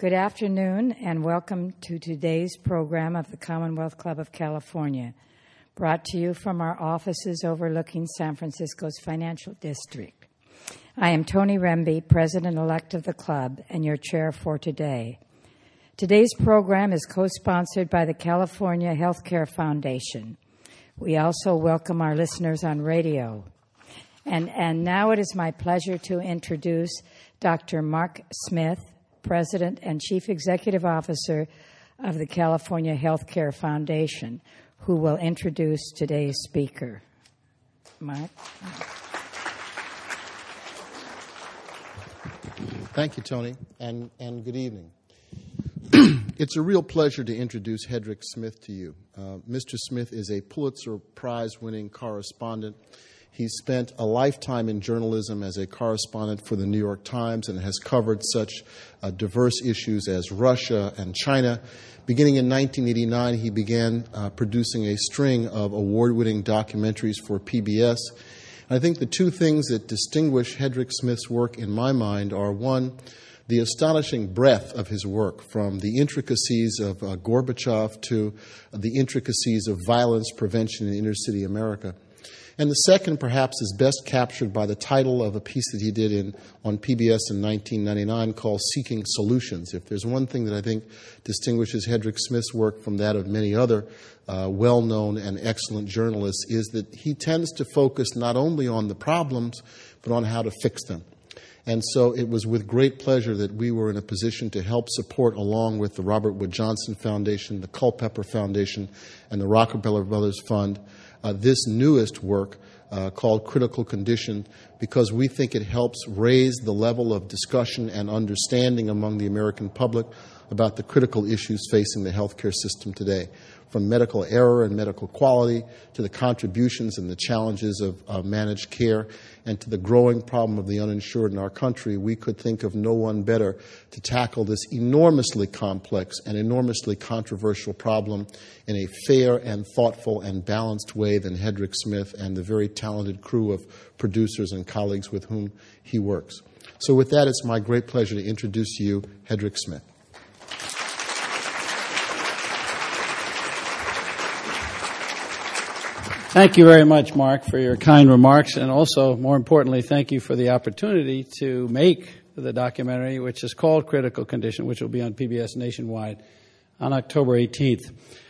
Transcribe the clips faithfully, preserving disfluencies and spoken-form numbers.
Good afternoon, and welcome to today's program of the Commonwealth Club of California, brought to you from our offices overlooking San Francisco's financial district. I am Tony Rembe, President-elect of the club, and your chair for today. Today's program is co-sponsored by the California Healthcare Foundation. We also welcome our listeners on radio. And, and now it is my pleasure to introduce Doctor Mark Smith, President and Chief Executive Officer of the California Healthcare Foundation, who will introduce today's speaker. Mark? Thank you, Tony, and, and good evening. It's a real pleasure to introduce Hedrick Smith to you. Uh, Mister Smith is a Pulitzer Prize-winning correspondent. He's spent a lifetime in journalism as a correspondent for the New York Times and has covered such uh, diverse issues as Russia and China. Beginning in nineteen eighty-nine, he began uh, producing a string of award-winning documentaries for P B S. And I think the two things that distinguish Hedrick Smith's work in my mind are, one, the astonishing breadth of his work, from the intricacies of uh, Gorbachev to uh, the intricacies of violence prevention in inner-city America. And the second, perhaps, is best captured by the title of a piece that he did in, on P B S in nineteen ninety-nine called Seeking Solutions. If there's one thing that I think distinguishes Hedrick Smith's work from that of many other uh, well-known and excellent journalists, is that he tends to focus not only on the problems, but on how to fix them. And so it was with great pleasure that we were in a position to help support, along with the Robert Wood Johnson Foundation, the Culpeper Foundation, and the Rockefeller Brothers Fund, uh, this newest work uh, called Critical Condition, because we think it helps raise the level of discussion and understanding among the American public about the critical issues facing the healthcare system today, from medical error and medical quality to the contributions and the challenges of uh, managed care, and to the growing problem of the uninsured in our country. We could think of no one better to tackle this enormously complex and enormously controversial problem in a fair and thoughtful and balanced way than Hedrick Smith and the very talented crew of producers and colleagues with whom he works. So with that, it's my great pleasure to introduce to you Hedrick Smith. Thank you very much, Mark, for your kind remarks, and also, more importantly, thank you for the opportunity to make the documentary, which is called Critical Condition, which will be on P B S nationwide on October eighteenth.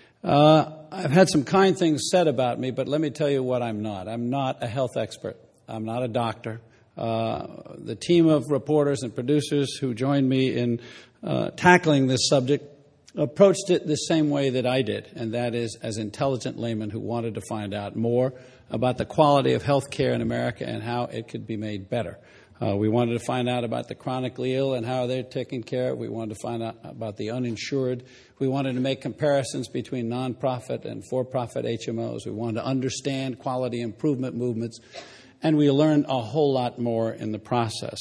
Uh, I've had some kind things said about me, but let me tell you what I'm not. I'm not a health expert. I'm not a doctor. Uh, the team of reporters and producers who joined me in uh, tackling this subject approached it the same way that I did, and that is as intelligent laymen who wanted to find out more about the quality of health care in America and how it could be made better. Uh, we wanted to find out about the chronically ill and how they're taken care of. We wanted to find out about the uninsured. We wanted to make comparisons between nonprofit and for-profit H M Os. We wanted to understand quality improvement movements, and we learned a whole lot more in the process.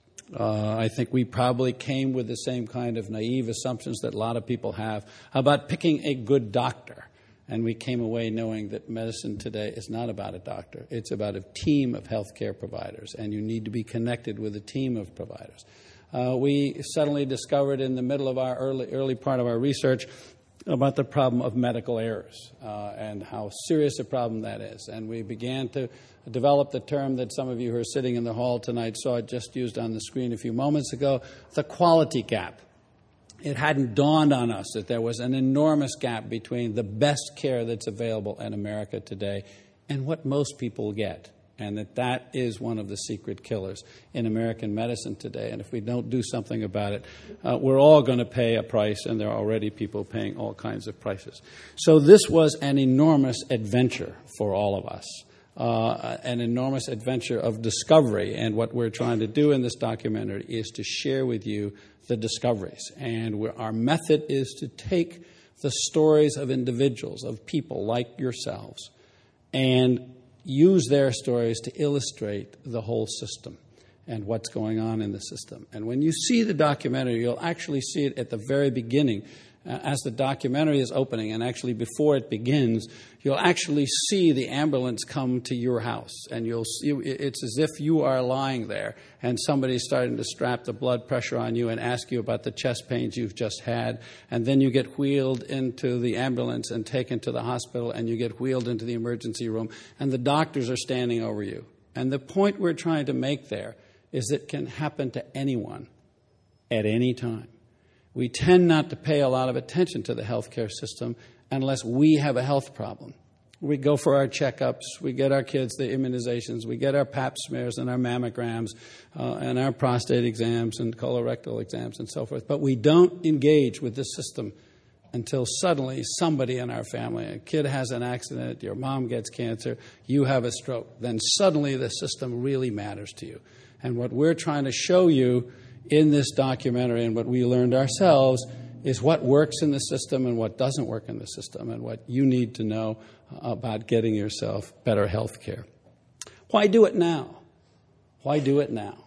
Uh, I think we probably came with the same kind of naive assumptions that a lot of people have about picking a good doctor. And we came away knowing that medicine today is not about a doctor. It's about a team of healthcare providers, and you need to be connected with a team of providers. Uh, we suddenly discovered in the middle of our early, early part of our research about the problem of medical errors uh, and how serious a problem that is. And we began to develop the term that some of you who are sitting in the hall tonight saw it just used on the screen a few moments ago, the quality gap. It hadn't dawned on us that there was an enormous gap between the best care that's available in America today and what most people get, and that that is one of the secret killers in American medicine today. And if we don't do something about it, uh, we're all going to pay a price, and there are already people paying all kinds of prices. So this was an enormous adventure for all of us. Uh, an enormous adventure of discovery, and what we're trying to do in this documentary is to share with you the discoveries. And we're, our method is to take the stories of individuals, of people like yourselves, and use their stories to illustrate the whole system and what's going on in the system. And when you see the documentary, you'll actually see it at the very beginning. uh, as the documentary is opening, and actually before it begins, you'll actually see the ambulance come to your house. And you'll see, it's as if you are lying there and somebody's starting to strap the blood pressure on you and ask you about the chest pains you've just had. And then you get wheeled into the ambulance and taken to the hospital, and you get wheeled into the emergency room, and the doctors are standing over you. And the point we're trying to make there is it can happen to anyone at any time. We tend not to pay a lot of attention to the healthcare system unless we have a health problem. We go for our checkups, we get our kids the immunizations, we get our pap smears and our mammograms uh, and our prostate exams and colorectal exams and so forth. But we don't engage with the system until suddenly somebody in our family, a kid has an accident, your mom gets cancer, you have a stroke. Then suddenly the system really matters to you. And what we're trying to show you in this documentary, and what we learned ourselves, is what works in the system and what doesn't work in the system, and what you need to know about getting yourself better health care. Why do it now? Why do it now?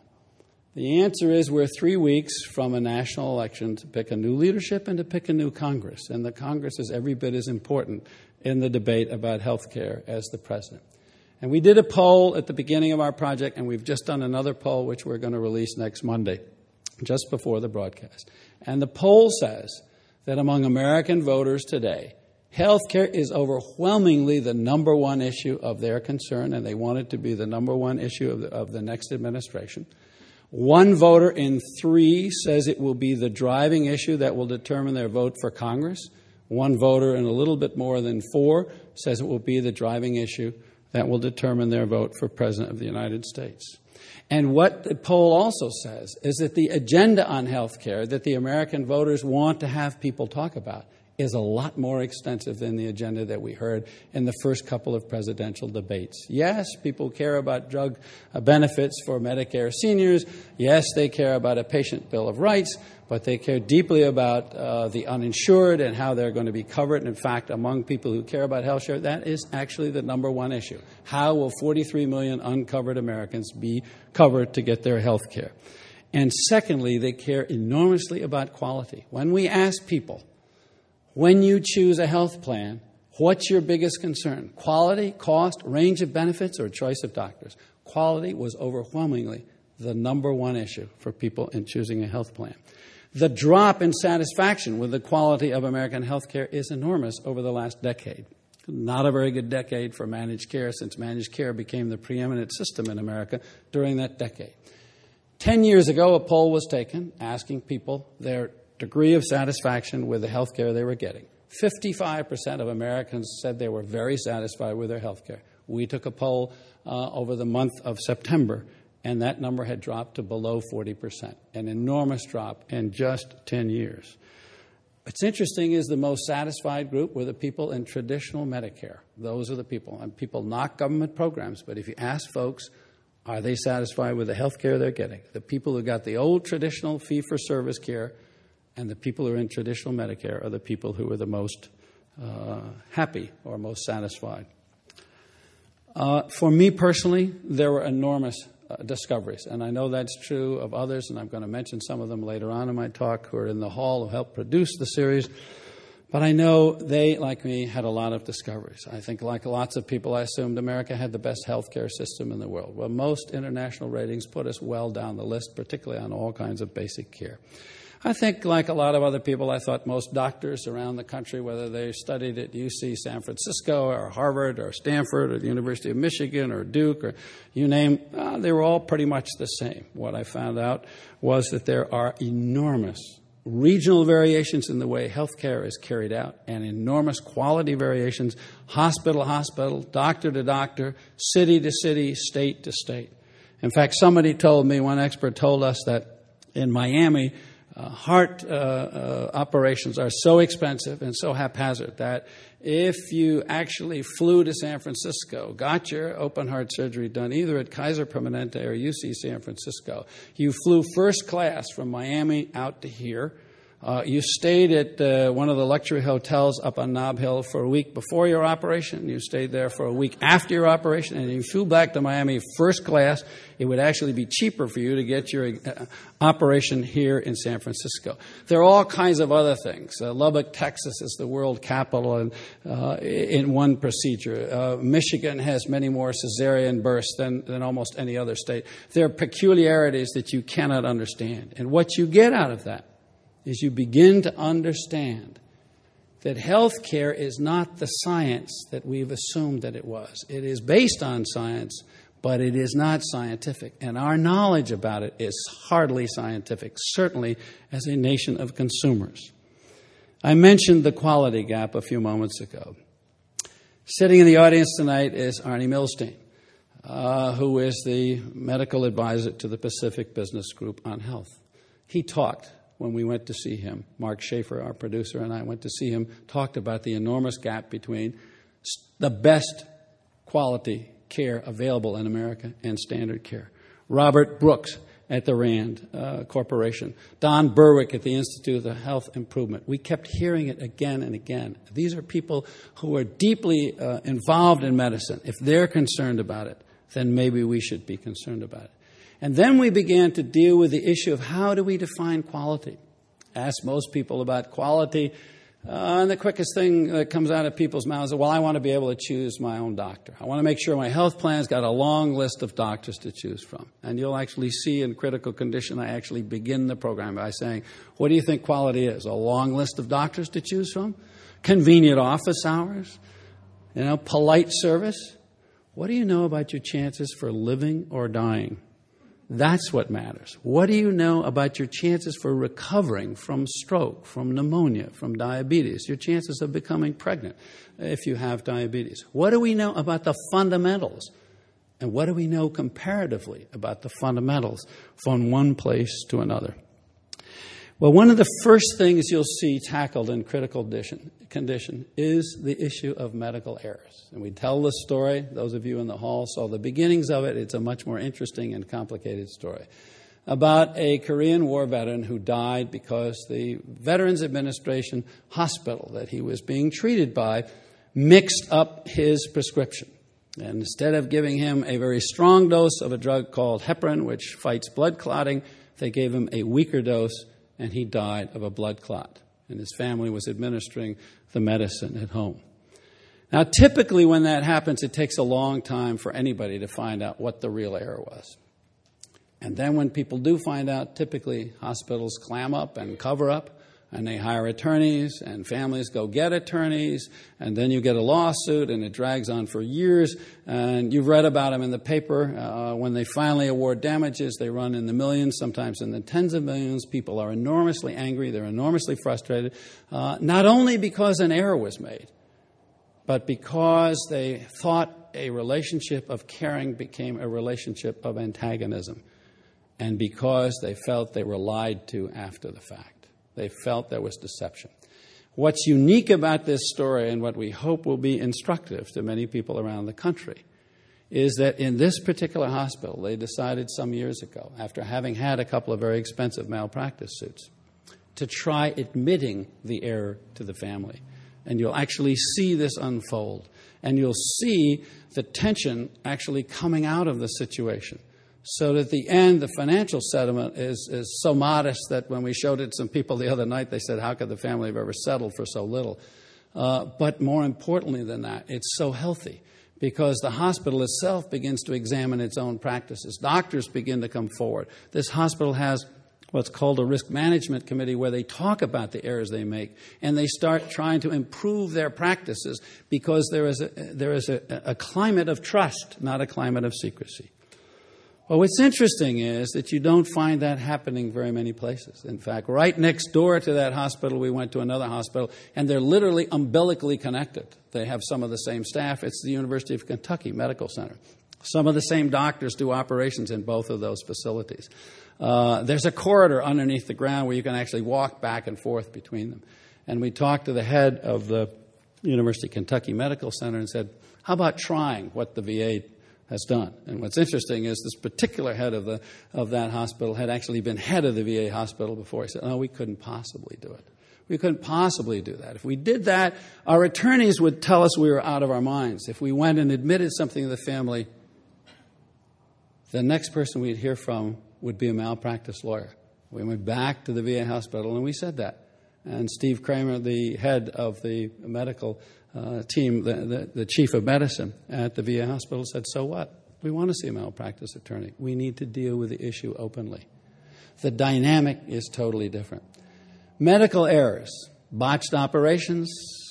The answer is we're three weeks from a national election to pick a new leadership and to pick a new Congress. And the Congress is every bit as important in the debate about health care as the president. And we did a poll at the beginning of our project, and we've just done another poll, which we're going to release next Monday, just before the broadcast. And the poll says that among American voters today, health care is overwhelmingly the number one issue of their concern, and they want it to be the number one issue of the, of the next administration. One voter in three says it will be the driving issue that will determine their vote for Congress. One voter in a little bit more than four says it will be the driving issue that will determine their vote for President of the United States. And what the poll also says is that the agenda on health care that the American voters want to have people talk about is a lot more extensive than the agenda that we heard in the first couple of presidential debates. Yes, people care about drug benefits for Medicare seniors. Yes, they care about a patient bill of rights, but they care deeply about uh, the uninsured and how they're going to be covered. And in fact, among people who care about health care, that is actually the number one issue. How will forty-three million uncovered Americans be covered to get their health care? And secondly, they care enormously about quality. When we ask people, when you choose a health plan, what's your biggest concern? Quality, cost, range of benefits, or choice of doctors? Quality was overwhelmingly the number one issue for people in choosing a health plan. The drop in satisfaction with the quality of American health care is enormous over the last decade. Not a very good decade for managed care, since managed care became the preeminent system in America during that decade. Ten years ago, a poll was taken asking people their degree of satisfaction with the health care they were getting. fifty-five percent of Americans said they were very satisfied with their health care. We took a poll uh, over the month of September, and that number had dropped to below forty percent, an enormous drop in just ten years. What's interesting is the most satisfied group were the people in traditional Medicare. Those are the people. And people knock government programs, but if you ask folks, are they satisfied with the health care they're getting? The people who got the old traditional fee-for-service care and the people who are in traditional Medicare are the people who are the most uh, happy or most satisfied. Uh, for me personally, there were enormous uh, discoveries, and I know that's true of others, and I'm going to mention some of them later on in my talk who are in the hall who helped produce the series. But I know they, like me, had a lot of discoveries. I think, like lots of people, I assumed America had the best healthcare system in the world. Well, most international ratings put us well down the list, particularly on all kinds of basic care. I think, like a lot of other people, I thought most doctors around the country, whether they studied at U C San Francisco or Harvard or Stanford or the University of Michigan or Duke or you name, uh, they were all pretty much the same. What I found out was that there are enormous regional variations in the way health care is carried out and enormous quality variations, hospital to hospital, doctor to doctor, city to city, state to state. In fact, somebody told me, one expert told us that in Miami, Uh, heart uh, uh, operations are so expensive and so haphazard that if you actually flew to San Francisco, got your open heart surgery done either at Kaiser Permanente or U C San Francisco, you flew first class from Miami out to here, Uh, you stayed at uh, one of the luxury hotels up on Nob Hill for a week before your operation. You stayed there for a week after your operation, and you flew back to Miami first class. It would actually be cheaper for you to get your uh, operation here in San Francisco. There are all kinds of other things. Uh, Lubbock, Texas is the world capital in, uh, in one procedure. Uh, Michigan has many more cesarean births than, than almost any other state. There are peculiarities that you cannot understand. And what you get out of that is you begin to understand that health care is not the science that we've assumed that it was. It is based on science, but it is not scientific. And our knowledge about it is hardly scientific, certainly as a nation of consumers. I mentioned the quality gap a few moments ago. Sitting in the audience tonight is Arnie Milstein, uh, who is the medical advisor to the Pacific Business Group on Health. He talked when we went to see him. Mark Schaefer, our producer, and I went to see him, talked about the enormous gap between the best quality care available in America and standard care. Robert Brooks at the RAND uh, Corporation. Don Berwick at the Institute of Health Improvement. We kept hearing it again and again. These are people who are deeply uh, involved in medicine. If they're concerned about it, then maybe we should be concerned about it. And then we began to deal with the issue of how do we define quality. Ask most people about quality, uh, and the quickest thing that comes out of people's mouths is, well, I want to be able to choose my own doctor. I want to make sure my health plan's got a long list of doctors to choose from. And you'll actually see in Critical Condition, I actually begin the program by saying, what do you think quality is? A long list of doctors to choose from? Convenient office hours? You know, polite service? What do you know about your chances for living or dying? That's what matters. What do you know about your chances for recovering from stroke, from pneumonia, from diabetes, your chances of becoming pregnant if you have diabetes? What do we know about the fundamentals? And what do we know comparatively about the fundamentals from one place to another? Well, one of the first things you'll see tackled in Critical Condition is the issue of medical errors. And we tell the story. Those of you in the hall saw the beginnings of it. It's a much more interesting and complicated story about a Korean War veteran who died because the Veterans Administration hospital that he was being treated by mixed up his prescription. And instead of giving him a very strong dose of a drug called heparin, which fights blood clotting, they gave him a weaker dose, and he died of a blood clot. And his family was administering the medicine at home. Now, typically when that happens, it takes a long time for anybody to find out what the real error was. And then when people do find out, typically hospitals clam up and cover up, and they hire attorneys, and families go get attorneys, and then you get a lawsuit, and it drags on for years. And you've read about them in the paper. Uh, when they finally award damages, they run in the millions, sometimes in the tens of millions. People are enormously angry. They're enormously frustrated, uh, not only because an error was made, but because they thought a relationship of caring became a relationship of antagonism, and because they felt they were lied to after the fact. They felt there was deception. What's unique about this story, and what we hope will be instructive to many people around the country, is that in this particular hospital, they decided some years ago, after having had a couple of very expensive malpractice suits, to try admitting the error to the family. And you'll actually see this unfold. And you'll see the tension actually coming out of the situation. So that at the end, the financial settlement is, is so modest that when we showed it to some people the other night, they said, how could the family have ever settled for so little? Uh, but more importantly than that, it's so healthy because the hospital itself begins to examine its own practices. Doctors begin to come forward. This hospital has what's called a risk management committee where they talk about the errors they make, and they start trying to improve their practices because there is a, there is a, a climate of trust, not a climate of secrecy. Well, what's interesting is that you don't find that happening very many places. In fact, right next door to that hospital, we went to another hospital, and they're literally umbilically connected. They have some of the same staff. It's the University of Kentucky Medical Center. Some of the same doctors do operations in both of those facilities. Uh, there's a corridor underneath the ground where you can actually walk back and forth between them. And we talked to the head of the University of Kentucky Medical Center and said, how about trying what the V A has done. And what's interesting is this particular head of the of that hospital had actually been head of the V A hospital before. He said, "No, we couldn't possibly do it. We couldn't possibly do that. If we did that, our attorneys would tell us we were out of our minds. If we went and admitted something to the family, the next person we'd hear from would be a malpractice lawyer." We went back to the V A hospital and we said that. And Steve Kramer, the head of the medical uh, team, the, the, the chief of medicine at the V A hospital, said, "So what? We want to see a malpractice attorney. We need to deal with the issue openly." The dynamic is totally different. Medical errors, botched operations,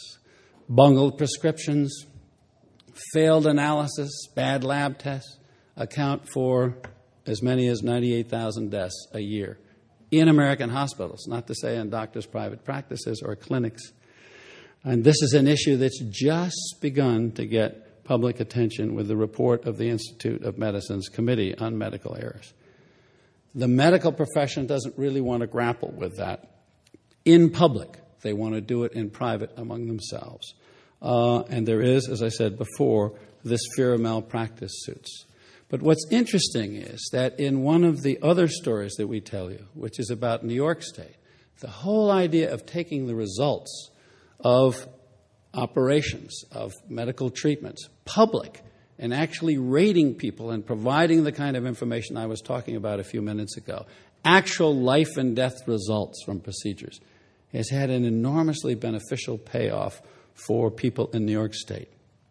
bungled prescriptions, failed analysis, bad lab tests account for as many as ninety-eight thousand deaths a year in American hospitals, not to say in doctors' private practices or clinics. And this is an issue that's just begun to get public attention with the report of the Institute of Medicine's Committee on Medical Errors. The medical profession doesn't really want to grapple with that in public. They want to do it in private among themselves. Uh, and there is, as I said before, this fear of malpractice suits. But what's interesting is that in one of the other stories that we tell you, which is about New York State, the whole idea of taking the results of operations, of medical treatments, public, and actually rating people and providing the kind of information I was talking about a few minutes ago, actual life and death results from procedures, has had an enormously beneficial payoff for people in New York State.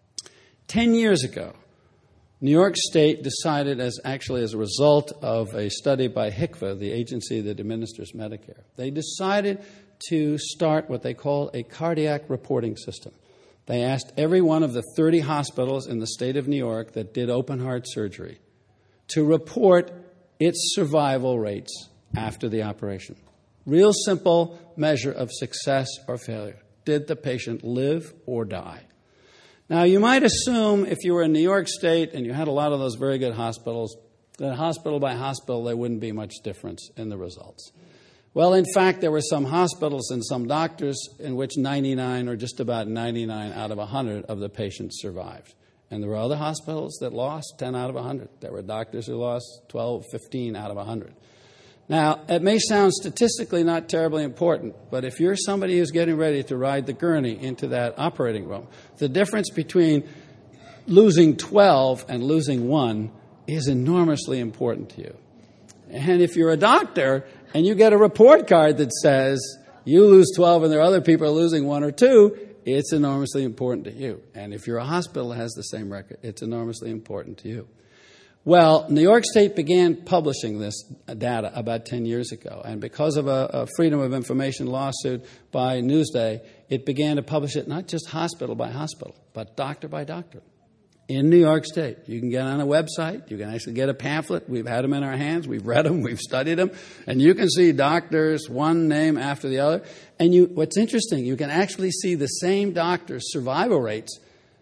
Ten years ago, New York State decided, as actually as a result of a study by HCFA, the agency that administers Medicare, they decided to start what they call a cardiac reporting system. They asked every one of the thirty hospitals in the state of New York that did open heart surgery to report its survival rates after the operation. Real simple measure of success or failure. Did the patient live or die? Now, you might assume if you were in New York State and you had a lot of those very good hospitals, that hospital by hospital there wouldn't be much difference in the results. Well, in fact, there were some hospitals and some doctors in which ninety-nine or just about ninety-nine out of one hundred of the patients survived. And there were other hospitals that lost ten out of one hundred. There were doctors who lost twelve, fifteen out of one hundred. Now, it may sound statistically not terribly important, but if you're somebody who's getting ready to ride the gurney into that operating room, the difference between losing twelve and losing one is enormously important to you. And if you're a doctor and you get a report card that says you lose twelve and there are other people are losing one or two, it's enormously important to you. And if you're a hospital that has the same record, it's enormously important to you. Well, New York State began publishing this data about ten years ago, and because of a, a Freedom of Information lawsuit by Newsday, it began to publish it not just hospital by hospital, but doctor by doctor. In New York State, you can get on a website, you can actually get a pamphlet, we've had them in our hands, we've read them, we've studied them, and you can see doctors, one name after the other, and you, what's interesting, you can actually see the same doctor's survival rates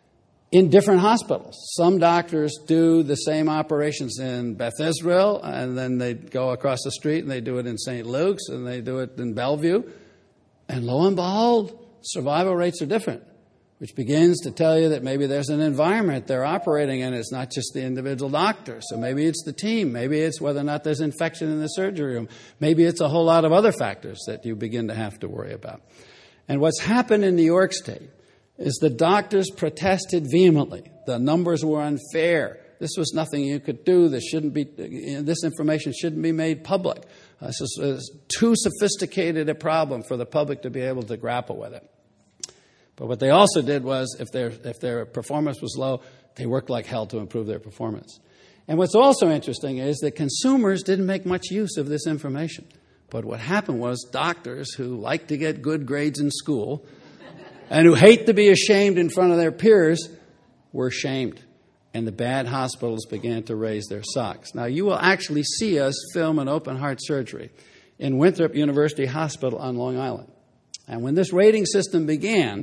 in different hospitals. Some doctors do the same operations in Beth Israel, and then they go across the street and they do it in Saint Luke's, and they do it in Bellevue. And lo and behold, survival rates are different, which begins to tell you that maybe there's an environment they're operating in. It's not just the individual doctor. So maybe it's the team. Maybe it's whether or not there's infection in the surgery room. Maybe it's a whole lot of other factors that you begin to have to worry about. And what's happened in New York State is the doctors protested vehemently. The numbers were unfair. This was nothing you could do. This shouldn't be. This information shouldn't be made public. Uh, this is, is too sophisticated a problem for the public to be able to grapple with it. But what they also did was, if their if their performance was low, they worked like hell to improve their performance. And what's also interesting is that consumers didn't make much use of this information. But what happened was doctors who like to get good grades in school and who hate to be ashamed in front of their peers were shamed. And the bad hospitals began to raise their socks. Now, you will actually see us film an open heart surgery in Winthrop University Hospital on Long Island. And when this rating system began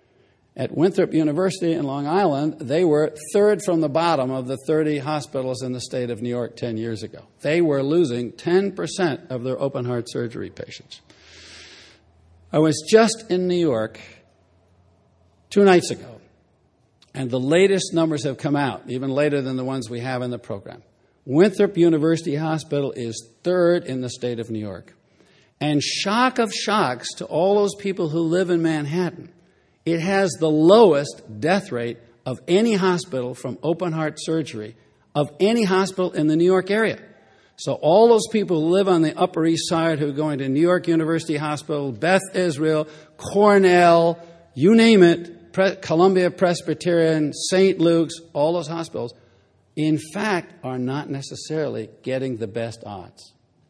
at Winthrop University in Long Island, they were third from the bottom of the thirty hospitals in the state of New York ten years ago. They were losing ten percent of their open heart surgery patients. I was just in New York two nights ago, and the latest numbers have come out, even later than the ones we have in the program. Winthrop University Hospital is third in the state of New York. And shock of shocks to all those people who live in Manhattan, it has the lowest death rate of any hospital from open heart surgery, of any hospital in the New York area. So all those people who live on the Upper East Side who are going to New York University Hospital, Beth Israel, Cornell, you name it, Pre- Columbia Presbyterian, Saint Luke's, all those hospitals, in fact, are not necessarily getting the best odds.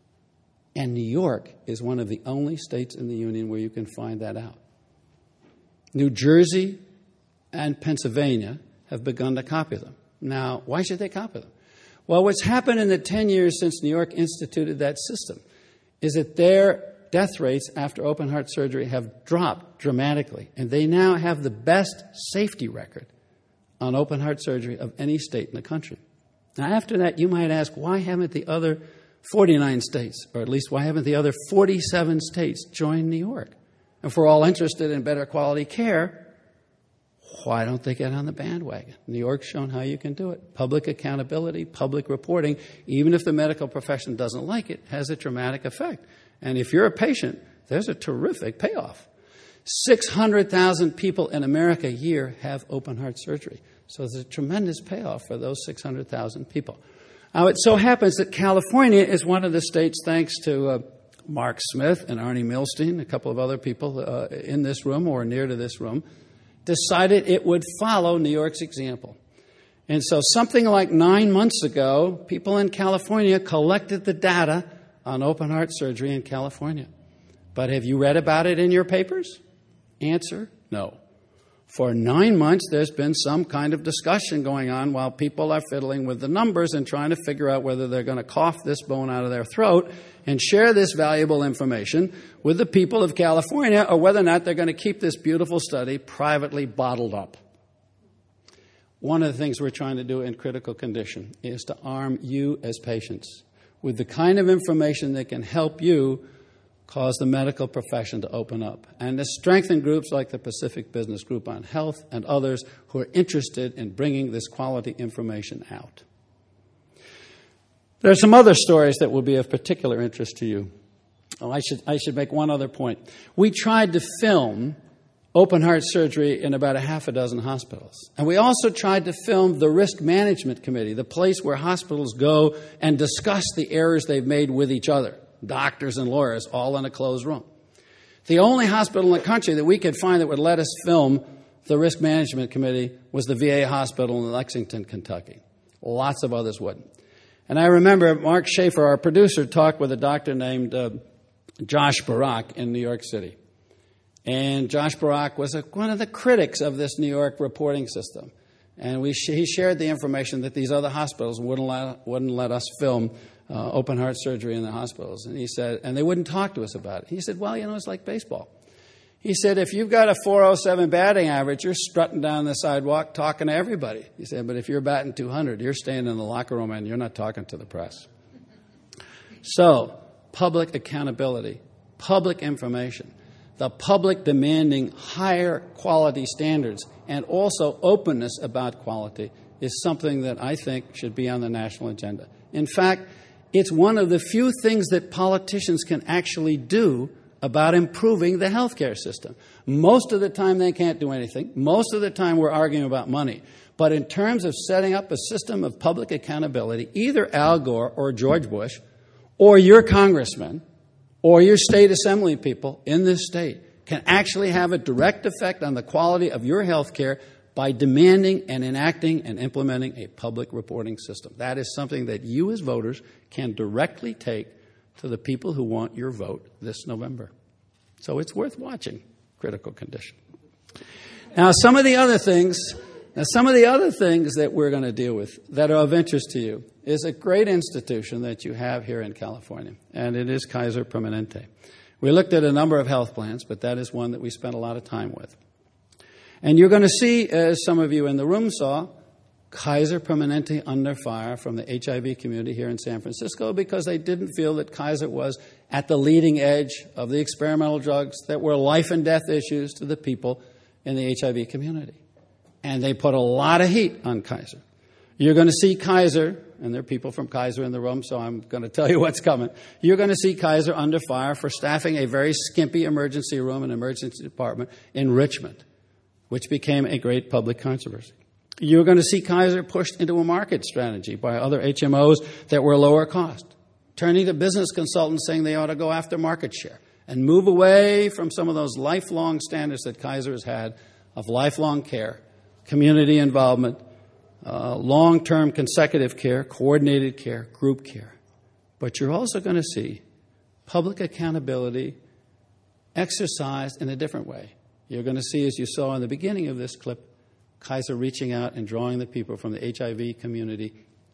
And New York is one of the only states in the Union where you can find that out. New Jersey and Pennsylvania have begun to copy them. Now, why should they copy them? Well, what's happened in the ten years since New York instituted that system is that their death rates after open heart surgery have dropped dramatically, and they now have the best safety record on open heart surgery of any state in the country. Now, after that, you might ask, why haven't the other forty-nine states, or at least why haven't the other forty-seven states joined New York? If we're all interested in better quality care, why don't they get on the bandwagon? New York's shown how you can do it. Public accountability, public reporting, even if the medical profession doesn't like it, has a dramatic effect. And if you're a patient, there's a terrific payoff. six hundred thousand people in America a year have open heart surgery. So there's a tremendous payoff for those six hundred thousand people. Now, it so happens that California is one of the states, thanks to uh, Mark Smith and Arnie Milstein, a couple of other people uh, in this room or near to this room, decided it would follow New York's example. And so something like nine months ago, people in California collected the data on open heart surgery in California. But have you read about it in your papers? Answer, no. For nine months, there's been some kind of discussion going on while people are fiddling with the numbers and trying to figure out whether they're going to cough this bone out of their throat and share this valuable information with the people of California, or whether or not they're going to keep this beautiful study privately bottled up. One of the things we're trying to do in critical condition is to arm you as patients with the kind of information that can help you cause the medical profession to open up, and to strengthen groups like the Pacific Business Group on Health and others who are interested in bringing this quality information out. There are some other stories that will be of particular interest to you. Oh, I should, I should make one other point. We tried to film open heart surgery in about a half a dozen hospitals. And we also tried to film the Risk Management Committee, the place where hospitals go and discuss the errors they've made with each other. Doctors and lawyers, all in a closed room. The only hospital in the country that we could find that would let us film the Risk Management Committee was the V A hospital in Lexington, Kentucky. Lots of others wouldn't. And I remember Mark Schaefer, our producer, talked with a doctor named uh, Josh Barak in New York City. And Josh Barak was a, one of the critics of this New York reporting system. And we sh- he shared the information that these other hospitals wouldn't let, wouldn't let us film Uh, open heart surgery in the hospitals. And he said, and they wouldn't talk to us about it. He said, well, you know, it's like baseball. He said, if you've got a four oh seven batting average, you're strutting down the sidewalk talking to everybody. He said, but if you're batting two hundred, you're staying in the locker room and you're not talking to the press. So, public accountability, public information, the public demanding higher quality standards, and also openness about quality is something that I think should be on the national agenda. In fact, it's one of the few things that politicians can actually do about improving the healthcare system. Most of the time they can't do anything. Most of the time we're arguing about money. But in terms of setting up a system of public accountability, either Al Gore or George Bush or your congressman or your state assembly people in this state can actually have a direct effect on the quality of your healthcare by demanding and enacting and implementing a public reporting system. That is something that you as voters can directly take to the people who want your vote this November. So it's worth watching, Critical Condition. Now, some of the other things, now some of the other things that we're going to deal with that are of interest to you is a great institution that you have here in California, and it is Kaiser Permanente. We looked at a number of health plans, but that is one that we spent a lot of time with. And you're going to see, as some of you in the room saw, Kaiser Permanente under fire from the H I V community here in San Francisco because they didn't feel that Kaiser was at the leading edge of the experimental drugs that were life and death issues to the people in the H I V community. and they put a lot of heat on Kaiser. You're going to see Kaiser, and there are people from Kaiser in the room, so I'm going to tell you what's coming. You're going to see Kaiser under fire for staffing a very skimpy emergency room and emergency department in Richmond, which became a great public controversy. You're going to see Kaiser pushed into a market strategy by other H M Os that were lower cost, turning to business consultants saying they ought to go after market share and move away from some of those lifelong standards that Kaiser has had of lifelong care, community involvement, uh, long-term consecutive care, coordinated care, group care. But you're also going to see public accountability exercised in a different way. You're going to see, as you saw in the beginning of this clip, Kaiser reaching out and drawing the people from the H I V community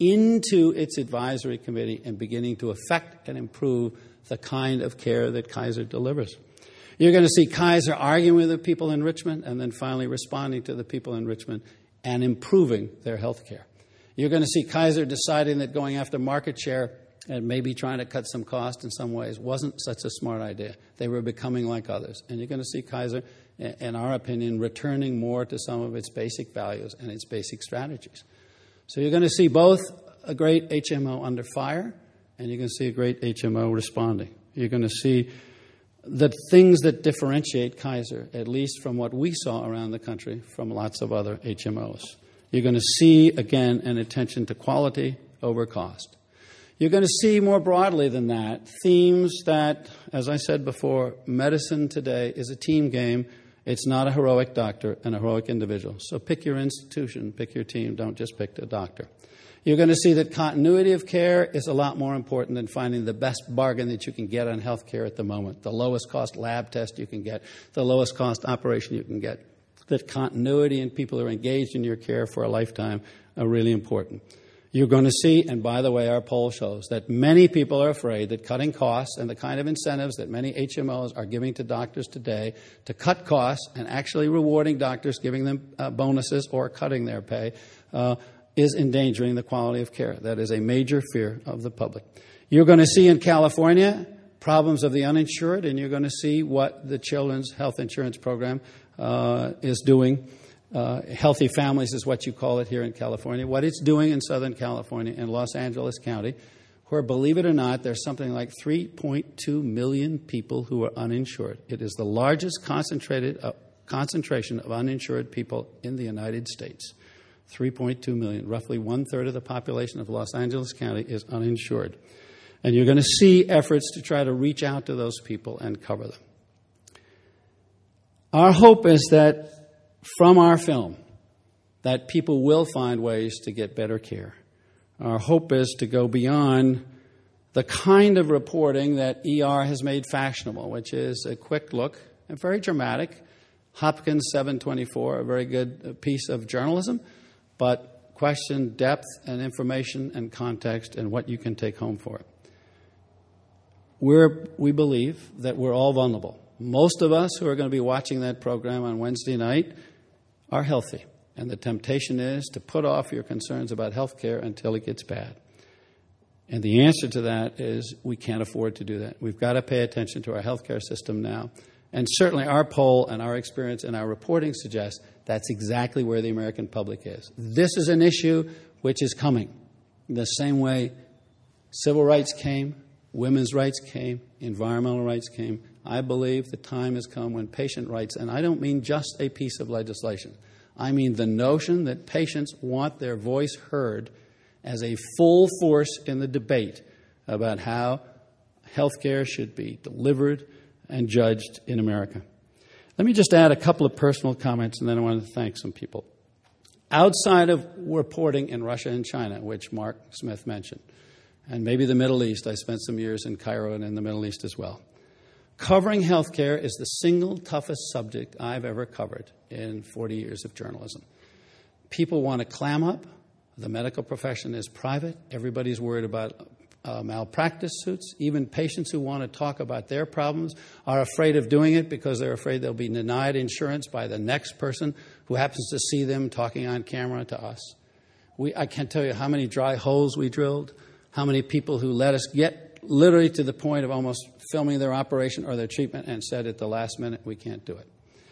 into its advisory committee and beginning to affect and improve the kind of care that Kaiser delivers. You're going to see Kaiser arguing with the people in Richmond and then finally responding to the people in Richmond and improving their health care. You're going to see Kaiser deciding that going after market share and maybe trying to cut some cost in some ways wasn't such a smart idea. They were becoming like others. And you're going to see Kaiser, in our opinion, returning more to some of its basic values and its basic strategies. So you're going to see both a great H M O under fire and you're going to see a great H M O responding. You're going to see the things that differentiate Kaiser, at least from what we saw around the country, from lots of other H M Os. You're going to see, again, an attention to quality over cost. You're going to see more broadly than that themes that, as I said before, medicine today is a team game. It's not a heroic doctor and a heroic individual. So pick your institution, pick your team, don't just pick a doctor. You're going to see that continuity of care is a lot more important than finding the best bargain that you can get on health care at the moment, the lowest cost lab test you can get, the lowest cost operation you can get. That continuity and people who are engaged in your care for a lifetime are really important. You're going to see, and by the way, our poll shows that many people are afraid that cutting costs and the kind of incentives that many H M Os are giving to doctors today to cut costs and actually rewarding doctors, giving them uh, bonuses or cutting their pay, uh, is endangering the quality of care. That is a major fear of the public. You're going to see in California problems of the uninsured, and you're going to see what the Children's Health Insurance Program uh, is doing. Uh, Healthy Families is what you call it here in California. What it's doing in Southern California, in Los Angeles County, where, believe it or not, there's something like three point two million people who are uninsured. It is the largest concentrated uh, concentration of uninsured people in the United States. three point two million, roughly one-third of the population of Los Angeles County is uninsured. And you're going to see efforts to try to reach out to those people and cover them. Our hope is that from our film, that people will find ways to get better care. Our hope is to go beyond the kind of reporting that E R has made fashionable, which is a quick look and very dramatic. Hopkins seven twenty-four, a very good piece of journalism, but question depth and information and context and what you can take home for it. We're, we believe that we're all vulnerable. Most of us who are going to be watching that program on Wednesday night are healthy, and the temptation is to put off your concerns about health care until it gets bad. And the answer to that is we can't afford to do that. We've got to pay attention to our health care system now. And certainly our poll and our experience and our reporting suggests that's exactly where the American public is. This is an issue which is coming. In the same way civil rights came, women's rights came, environmental rights came. I believe the time has come when patient rights, and I don't mean just a piece of legislation. I mean the notion that patients want their voice heard as a full force in the debate about how health care should be delivered and judged in America. Let me just add a couple of personal comments, and then I want to thank some people. Outside of reporting in Russia and China, which Mark Smith mentioned, and maybe the Middle East, I spent some years in Cairo and in the Middle East as well. Covering health care is the single toughest subject I've ever covered in forty years of journalism. People want to clam up. The medical profession is private. Everybody's worried about uh, malpractice suits. Even patients who want to talk about their problems are afraid of doing it because they're afraid they'll be denied insurance by the next person who happens to see them talking on camera to us. We, I can't tell you how many dry holes we drilled, how many people who let us get literally to the point of almost filming their operation or their treatment and said at the last minute, we can't do it.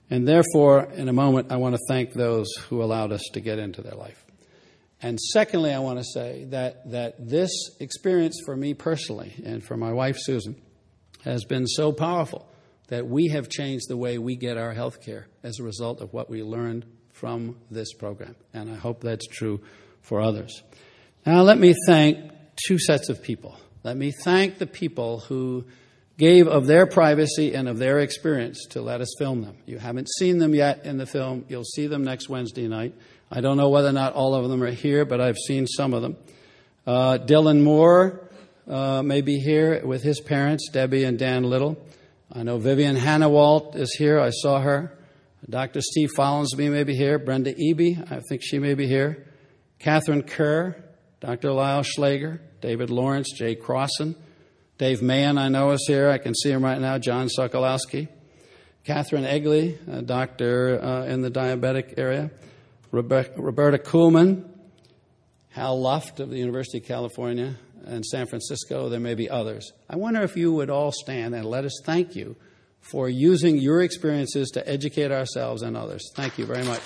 And therefore, in a moment, I want to thank those who allowed us to get into their life. And secondly, I want to say that, that this experience for me personally and for my wife, Susan, has been so powerful that we have changed the way we get our health care as a result of what we learned from this program. And I hope that's true for others. Now, let me thank two sets of people. Let me thank the people who gave of their privacy and of their experience to let us film them. You haven't seen them yet in the film. You'll see them next Wednesday night. I don't know whether or not all of them are here, but I've seen some of them. Uh, Dylan Moore uh, may be here with his parents, Debbie and Dan Little. I know Vivian Hannawalt is here. I saw her. Doctor Steve Follensby may be here. Brenda Eby, I think she may be here. Catherine Kerr, Doctor Lyle Schlager, David Lawrence, Jay Crossan. Dave Mahan, I know, is here. I can see him right now. John Sokolowski. Catherine Egley, a doctor uh, in the diabetic area. Rebe- Roberta Kuhlman, Hal Luft of the University of California, and San Francisco. There may be others. I wonder if you would all stand and let us thank you for using your experiences to educate ourselves and others. Thank you very much.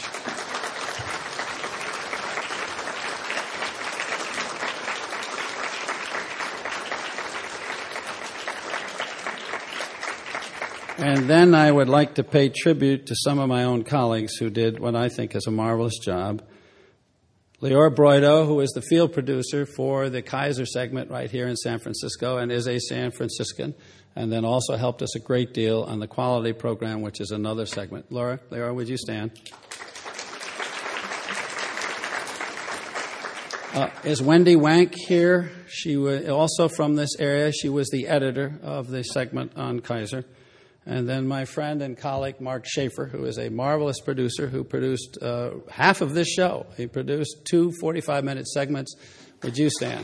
And then I would like to pay tribute to some of my own colleagues who did what I think is a marvelous job. Leora Broido, who is the field producer for the Kaiser segment right here in San Francisco and is a San Franciscan, and then also helped us a great deal on the quality program, which is another segment. Laura, Leora, would you stand? Uh, is Wendy Wank here? She was also from this area. She was the editor of the segment on Kaiser. And then my friend and colleague, Mark Schaefer, who is a marvelous producer who produced uh, half of this show. He produced two forty-five minute segments. Would you stand?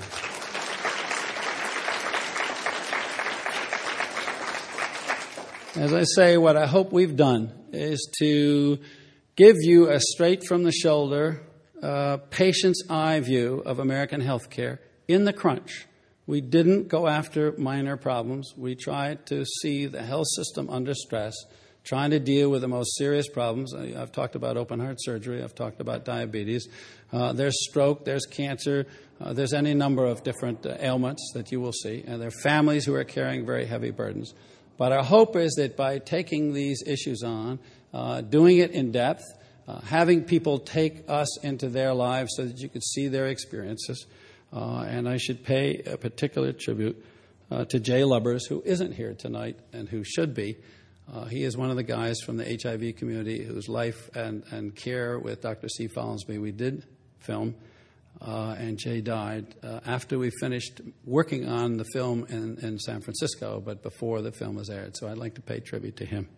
As I say, what I hope we've done is to give you a straight-from-the-shoulder, uh, patient's eye view of American healthcare in the crunch. We didn't go after minor problems. We tried to see the health system under stress, trying to deal with the most serious problems. I've talked about open heart surgery. I've talked about diabetes. Uh, there's stroke. There's cancer. Uh, there's any number of different uh, ailments that you will see. And there are families who are carrying very heavy burdens. But our hope is that by taking these issues on, uh, doing it in depth, uh, having people take us into their lives so that you could see their experiences, Uh, and I should pay a particular tribute uh, to Jay Lubbers, who isn't here tonight and who should be. Uh, he is one of the guys from the H I V community whose life and, and care with Doctor Steve Follensby we did film. Uh, and Jay died uh, after we finished working on the film in, in San Francisco, but before the film was aired. So I'd like to pay tribute to him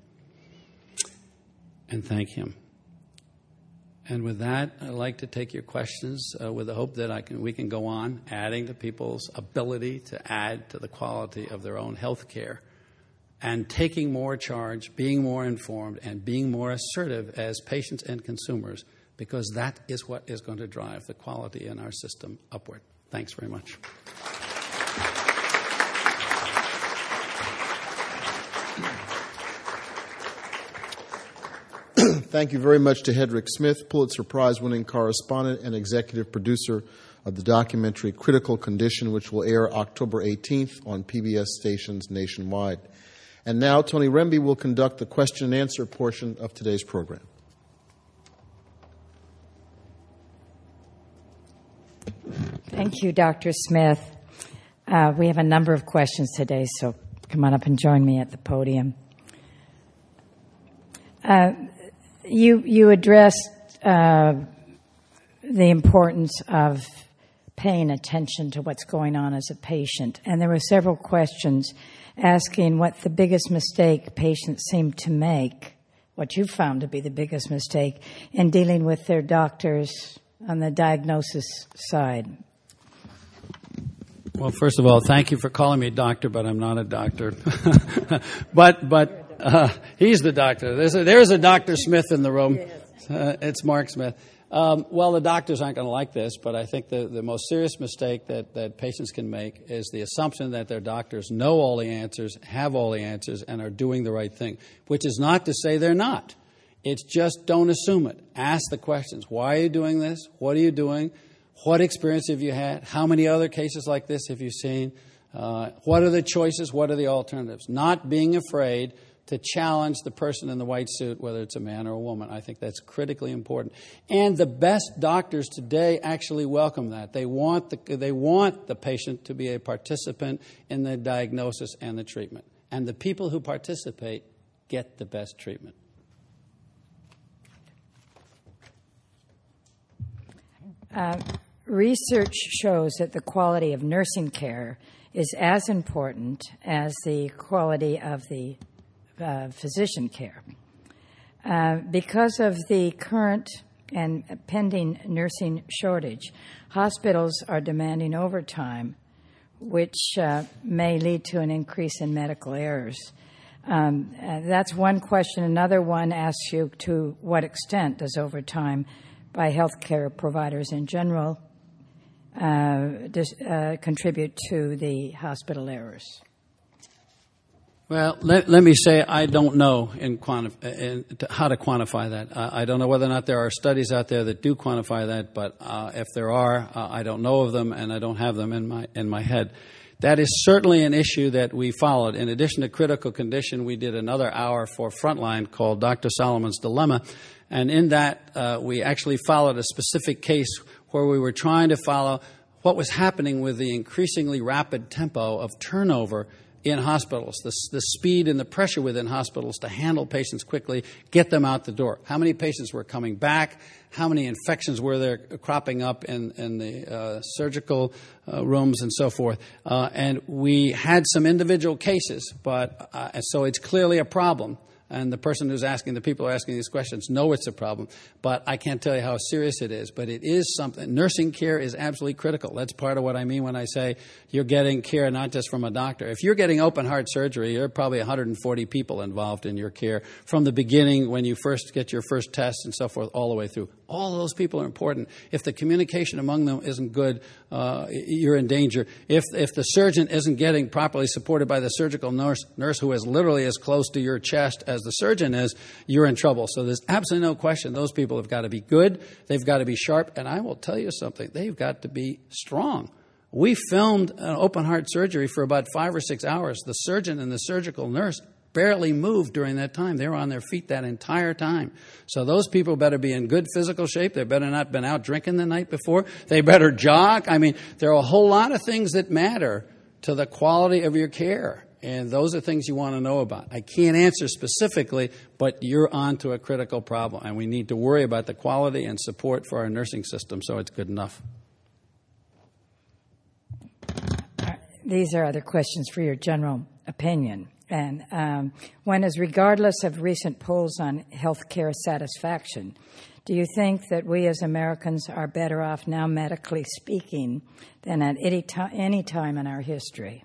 and thank him. And with that, I'd like to take your questions uh, with the hope that I can, we can go on adding to people's ability to add to the quality of their own health care and taking more charge, being more informed, and being more assertive as patients and consumers, because that is what is going to drive the quality in our system upward. Thanks very much. Thank you very much to Hedrick Smith, Pulitzer Prize-winning correspondent and executive producer of the documentary Critical Condition, which will air October eighteenth on P B S stations nationwide. And now Tony Remby will conduct the question and answer portion of today's program. Thank you, Doctor Smith. Uh, we have a number of questions today, so come on up and join me at the podium. Uh, You you addressed uh, the importance of paying attention to what's going on as a patient, and there were several questions asking what the biggest mistake patients seem to make, what you found to be the biggest mistake in dealing with their doctors on the diagnosis side. Well, first of all, thank you for calling me a doctor, but I'm not a doctor. but but. Uh, he's the doctor. There's a, there's a Doctor Smith in the room. Uh, it's Mark Smith. Um, well, the doctors aren't going to like this, but I think the, the most serious mistake that, that patients can make is the assumption that their doctors know all the answers, have all the answers, and are doing the right thing, which is not to say they're not. It's just don't assume it. Ask the questions. Why are you doing this? What are you doing? What experience have you had? How many other cases like this have you seen? Uh, what are the choices? What are the alternatives? Not being afraid to challenge the person in the white suit, whether it's a man or a woman. I think that's critically important. And the best doctors today actually welcome that. They want the, they want the patient to be a participant in the diagnosis and the treatment. And the people who participate get the best treatment. Uh, research shows that the quality of nursing care is as important as the quality of the uh, physician care. Uh, because of the current and pending nursing shortage, hospitals are demanding overtime, which uh, may lead to an increase in medical errors. Um, uh, that's one question. Another one asks you to what extent does overtime by healthcare providers in general uh, dis, uh, contribute to the hospital errors? Well, let, let me say I don't know in quanti- in, to how to quantify that. Uh, I don't know whether or not there are studies out there that do quantify that, but uh, if there are, uh, I don't know of them, and I don't have them in my in my head. That is certainly an issue that we followed. In addition to critical condition, we did another hour for Frontline called Doctor Solomon's Dilemma, and in that uh, we actually followed a specific case where we were trying to follow what was happening with the increasingly rapid tempo of turnover in hospitals, the, the speed and the pressure within hospitals to handle patients quickly, get them out the door. How many patients were coming back? How many infections were there cropping up in, in the uh, surgical uh, rooms and so forth? Uh, and we had some individual cases, but uh, so it's clearly a problem. And the person who's asking, the people who are asking these questions know it's a problem. But I can't tell you how serious it is. But it is something. Nursing care is absolutely critical. That's part of what I mean when I say you're getting care not just from a doctor. If you're getting open heart surgery, there are probably one hundred forty people involved in your care from the beginning when you first get your first test and so forth all the way through. All of those people are important. If the communication among them isn't good, uh, you're in danger. If if the surgeon isn't getting properly supported by the surgical nurse, nurse who is literally as close to your chest as the surgeon is, you're in trouble. So there's absolutely no question. Those people have got to be good. They've got to be sharp. And I will tell you something. They've got to be strong. We filmed an open heart surgery for about five or six hours. The surgeon and the surgical nurse barely moved during that time. They were on their feet that entire time. So those people better be in good physical shape. They better not been out drinking the night before. They better jog. I mean, there are a whole lot of things that matter to the quality of your care. And those are things you want to know about. I can't answer specifically, but you're on to a critical problem. And we need to worry about the quality and support for our nursing system so it's good enough. These are other questions for your general opinion. And um, one is, regardless of recent polls on health care satisfaction, do you think that we as Americans are better off now, medically speaking, than at any, to- any time in our history?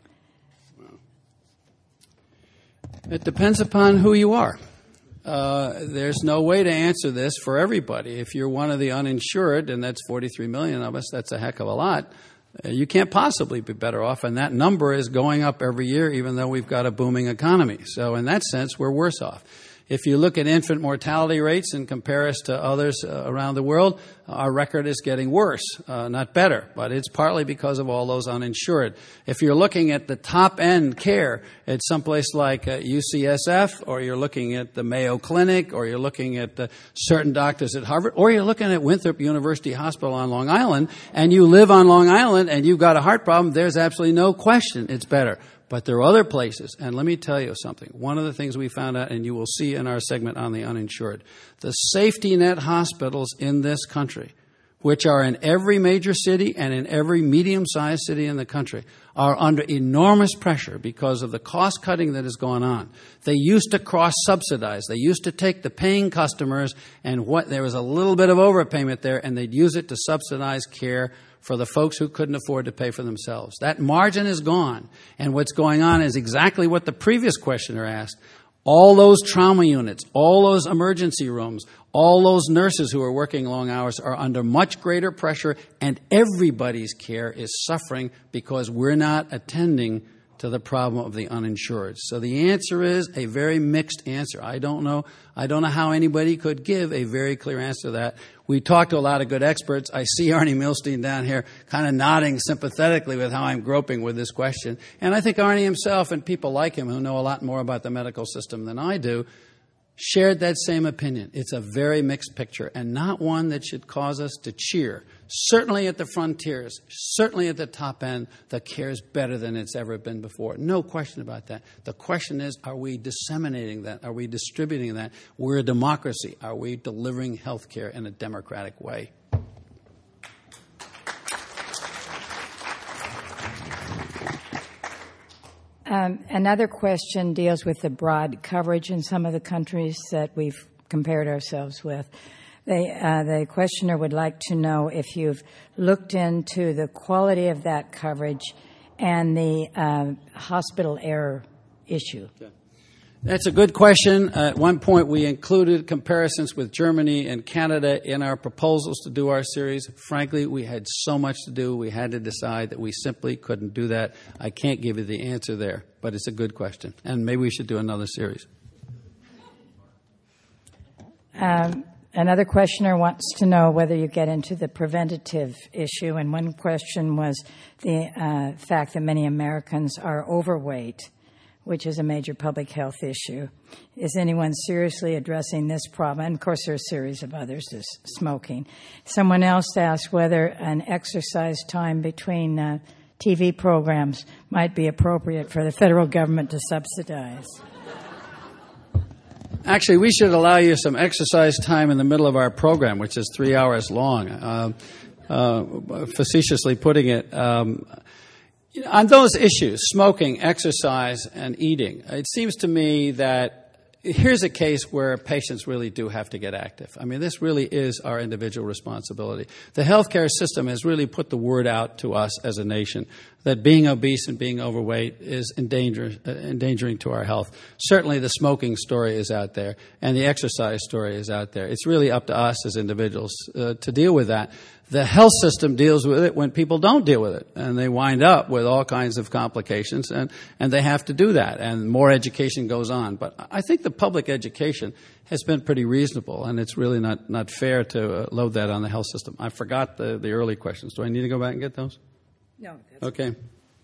It depends upon who you are. Uh, there's no way to answer this for everybody. If you're one of the uninsured, and that's forty-three million of us, that's a heck of a lot. Uh, you can't possibly be better off, and that number is going up every year, even though we've got a booming economy. So in that sense, we're worse off. If you look at infant mortality rates and compare us to others uh, around the world, our record is getting worse, uh, not better. But it's partly because of all those uninsured. If you're looking at the top-end care at someplace like uh, U C S F, or you're looking at the Mayo Clinic, or you're looking at uh, certain doctors at Harvard, or you're looking at Winthrop University Hospital on Long Island, and you live on Long Island and you've got a heart problem, there's absolutely no question it's better. But there are other places, and let me tell you something. One of the things we found out, and you will see in our segment on the uninsured, the safety net hospitals in this country, which are in every major city and in every medium-sized city in the country, are under enormous pressure because of the cost-cutting that has gone on. They used to cross-subsidize. They used to take the paying customers, and what there was a little bit of overpayment there, and they'd use it to subsidize care for the folks who couldn't afford to pay for themselves. That margin is gone. And what's going on is exactly what the previous questioner asked. All those trauma units, all those emergency rooms, all those nurses who are working long hours are under much greater pressure, and everybody's care is suffering because we're not attending to to the problem of the uninsured? So the answer is a very mixed answer. I don't know. I don't know how anybody could give a very clear answer to that. We talked to a lot of good experts. I see Arnie Milstein down here kind of nodding sympathetically with how I'm groping with this question. And I think Arnie himself and people like him who know a lot more about the medical system than I do shared that same opinion. It's a very mixed picture and not one that should cause us to cheer. Certainly at the frontiers, certainly at the top end, the care is better than it's ever been before. No question about that. The question is, are we disseminating that? Are we distributing that? We're a democracy. Are we delivering health care in a democratic way? Um, another question deals with the broad coverage in some of the countries that we've compared ourselves with. They, uh, the questioner would like to know if you've looked into the quality of that coverage and the uh, hospital error issue. Okay. That's a good question. Uh, at one point, we included comparisons with Germany and Canada in our proposals to do our series. Frankly, we had so much to do, we had to decide that we simply couldn't do that. I can't give you the answer there, but it's a good question. And maybe we should do another series. Um, another questioner wants to know whether you get into the preventative issue. And one question was the uh, fact that many Americans are overweight, which is a major public health issue. Is anyone seriously addressing this problem? And, of course, there are a series of others, is smoking. Someone else asked whether an exercise time between uh, T V programs might be appropriate for the federal government to subsidize. Actually, we should allow you some exercise time in the middle of our program, which is three hours long. Uh, uh, facetiously putting it, um, on those issues, smoking, exercise, and eating, it seems to me that here's a case where patients really do have to get active. I mean, this really is our individual responsibility. The healthcare system has really put the word out to us as a nation that being obese and being overweight is endanger, uh, endangering to our health. Certainly the smoking story is out there, and the exercise story is out there. It's really up to us as individuals uh, to deal with that. The health system deals with it when people don't deal with it, and they wind up with all kinds of complications, and, and they have to do that, and more education goes on. But I think the public education has been pretty reasonable, and it's really not, not fair to uh, load that on the health system. I forgot the, the early questions. Do I need to go back and get those? No. That's okay.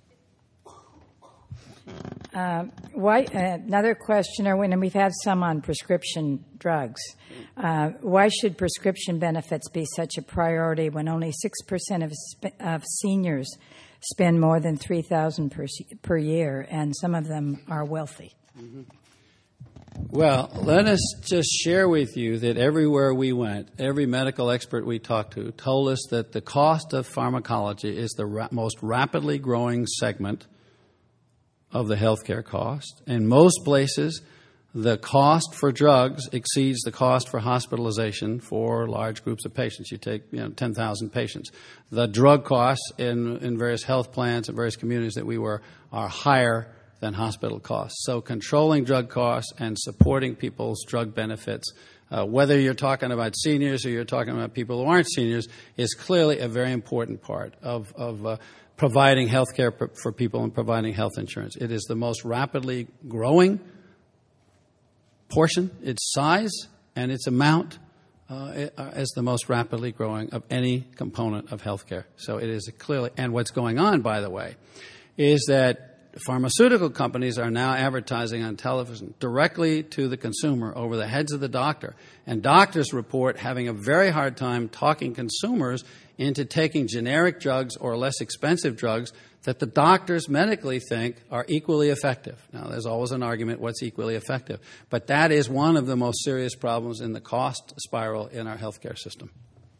Um, why, uh, another questioner, when we've had some on prescription drugs, uh, why should prescription benefits be such a priority when only six percent of, sp- of seniors spend more than three thousand dollars per, per year, and some of them are wealthy? Mm-hmm. Well, let us just share with you that everywhere we went, every medical expert we talked to told us that the cost of pharmacology is the ra- most rapidly growing segment of the healthcare cost. In most places, the cost for drugs exceeds the cost for hospitalization for large groups of patients. You take, you know, ten thousand patients. The drug costs in, in various health plans and various communities that we were are higher than hospital costs. So controlling drug costs and supporting people's drug benefits, uh, whether you're talking about seniors or you're talking about people who aren't seniors, is clearly a very important part of, of uh, providing health care for people and providing health insurance. It is the most rapidly growing portion, its size and its amount uh, is the most rapidly growing of any component of health care. So it is clearly, and what's going on, by the way, is that pharmaceutical companies are now advertising on television directly to the consumer over the heads of the doctor. And doctors report having a very hard time talking consumers into taking generic drugs or less expensive drugs that the doctors medically think are equally effective. Now, there's always an argument what's equally effective. But that is one of the most serious problems in the cost spiral in our healthcare system.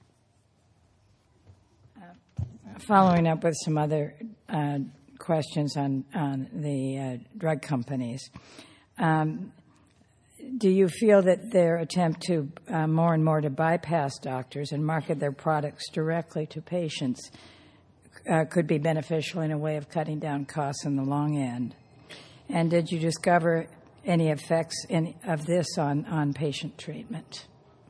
Uh, following up with some other uh, questions on, on the uh, drug companies. Um, do you feel that their attempt to uh, more and more to bypass doctors and market their products directly to patients uh, could be beneficial in a way of cutting down costs in the long end? And did you discover any effects in, of this on, on patient treatment?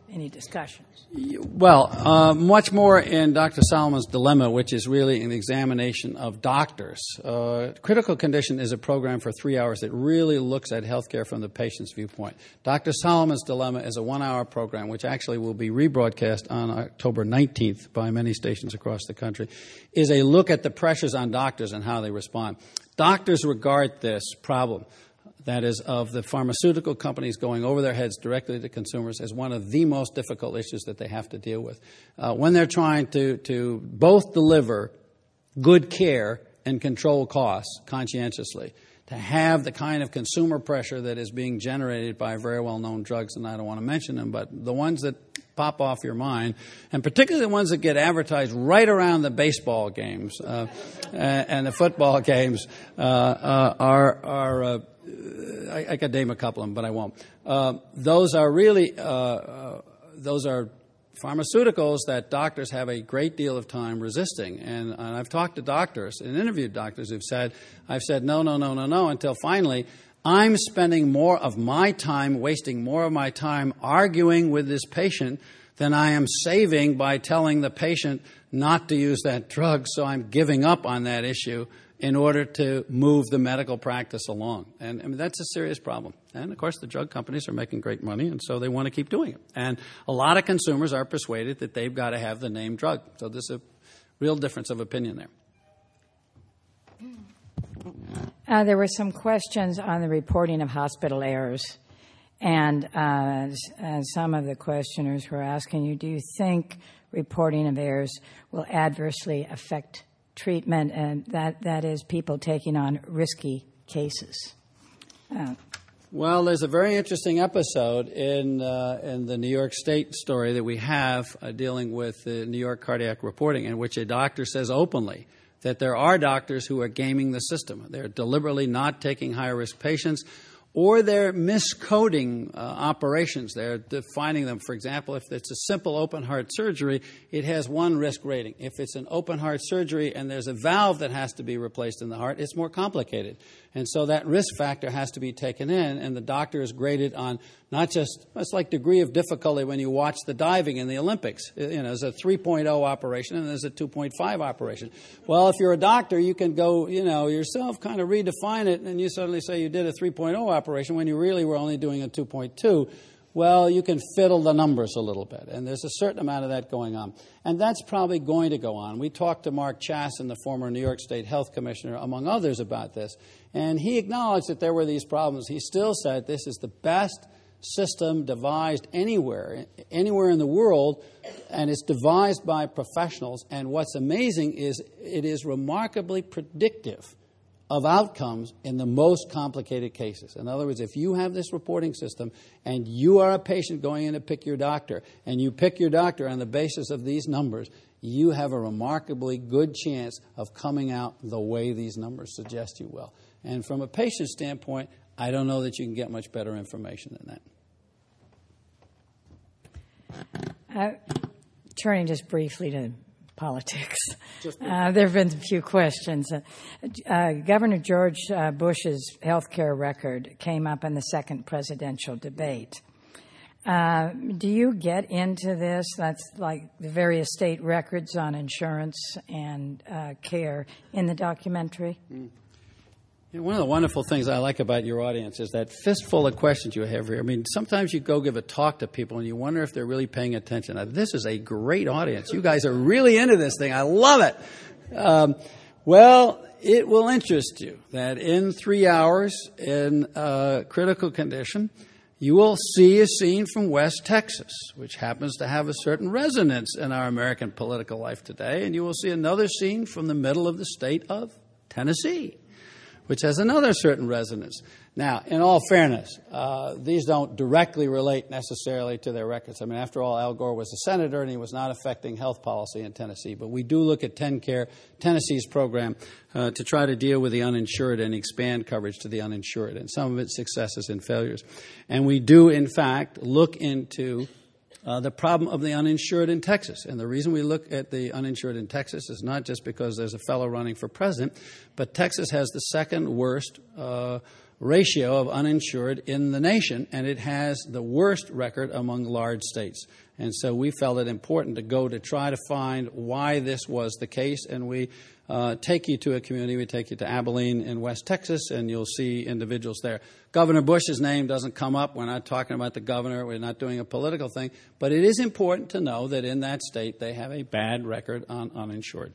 any discussion? Well, uh, much more in Doctor Solomon's Dilemma, which is really an examination of doctors. Uh, Critical Condition is a program for three hours that really looks at healthcare from the patient's viewpoint. Doctor Solomon's Dilemma is a one-hour program, which actually will be rebroadcast on October nineteenth by many stations across the country, is a look at the pressures on doctors and how they respond. Doctors regard this problem, that is, of the pharmaceutical companies going over their heads directly to consumers, as one of the most difficult issues that they have to deal with. Uh, when they're trying to, to both deliver good care and control costs conscientiously, to have the kind of consumer pressure that is being generated by very well-known drugs, and I don't want to mention them, but the ones that pop off your mind, and particularly the ones that get advertised right around the baseball games uh, and the football games uh, uh, are, are uh, I, I could name a couple of them, but I won't. Uh, those are really, uh, uh, those are pharmaceuticals that doctors have a great deal of time resisting. And, and I've talked to doctors and interviewed doctors who've said, I've said, no, no, no, no, no, until finally I'm spending more of my time, wasting more of my time arguing with this patient than I am saving by telling the patient not to use that drug, so I'm giving up on that issue in order to move the medical practice along. And I mean, that's a serious problem. And, of course, the drug companies are making great money, and so they want to keep doing it. And a lot of consumers are persuaded that they've got to have the name drug. So there's a real difference of opinion there. Uh, there were some questions on the reporting of hospital errors. And uh, uh, some of the questioners were asking you, do you think reporting of errors will adversely affect treatment, and that, that is people taking on risky cases? Uh, well, there's a very interesting episode in uh, in the New York State story that we have uh, dealing with the New York cardiac reporting, in which a doctor says openly that there are doctors who are gaming the system. They're deliberately not taking high-risk patients, or they're miscoding uh, operations. They're defining them. For example, if it's a simple open-heart surgery, it has one risk rating. If it's an open-heart surgery and there's a valve that has to be replaced in the heart, it's more complicated. And so that risk factor has to be taken in, and the doctor is graded on not just, it's like degree of difficulty when you watch the diving in the Olympics. You know, there's a three point oh operation and there's a two point five operation. Well, if you're a doctor, you can go, you know, yourself kind of redefine it, and you suddenly say you did a three point oh operation when you really were only doing a two point two. Well, you can fiddle the numbers a little bit, and there's a certain amount of that going on. And that's probably going to go on. We talked to Mark Chasin, the former New York State Health Commissioner, among others, about this, and he acknowledged that there were these problems. He still said this is the best system devised anywhere, anywhere in the world, and it's devised by professionals. And what's amazing is it is remarkably predictive of outcomes in the most complicated cases. In other words, if you have this reporting system and you are a patient going in to pick your doctor, and you pick your doctor on the basis of these numbers, you have a remarkably good chance of coming out the way these numbers suggest you will. And from a patient standpoint, I don't know that you can get much better information than that. Uh, turning just briefly to politics. Uh, there have been a few questions. Uh, uh, Governor George uh, Bush's health care record came up in the second presidential debate. Uh, do you get into this? That's like the various state records on insurance and uh, care in the documentary? Mm. You know, one of the wonderful things I like about your audience is that fistful of questions you have here. I mean, sometimes you go give a talk to people and you wonder if they're really paying attention. Now, this is a great audience. You guys are really into this thing. I love it. Um, well, it will interest you that in three hours in uh, Critical Condition, you will see a scene from West Texas, which happens to have a certain resonance in our American political life today. And you will see another scene from the middle of the state of Tennessee, which has another certain resonance. Now, in all fairness, uh, these don't directly relate necessarily to their records. I mean, after all, Al Gore was a senator and he was not affecting health policy in Tennessee. But we do look at TennCare, Tennessee's program, uh, to try to deal with the uninsured and expand coverage to the uninsured, and some of its successes and failures. And we do, in fact, look into Uh, the problem of the uninsured in Texas. And the reason we look at the uninsured in Texas is not just because there's a fellow running for president, but Texas has the second worst uh, ratio of uninsured in the nation, and it has the worst record among large states. And so we felt it important to go to try to find why this was the case, and we uh, take you to a community. We take you to Abilene in West Texas, and you'll see individuals there. Governor Bush's name doesn't come up. We're not talking about the governor. We're not doing a political thing. But it is important to know that in that state they have a bad record on uninsured.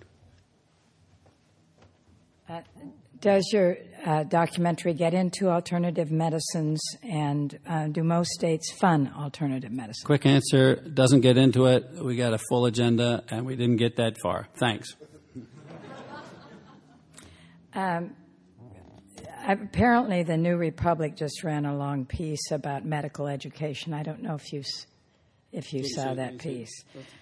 Uh, does your uh, documentary get into alternative medicines, and uh, do most states fund alternative medicine? Quick answer, doesn't get into it. We got a full agenda, and we didn't get that far. Thanks. Um, apparently, the New Republic just ran a long piece about medical education. I don't know if you if you saw that piece.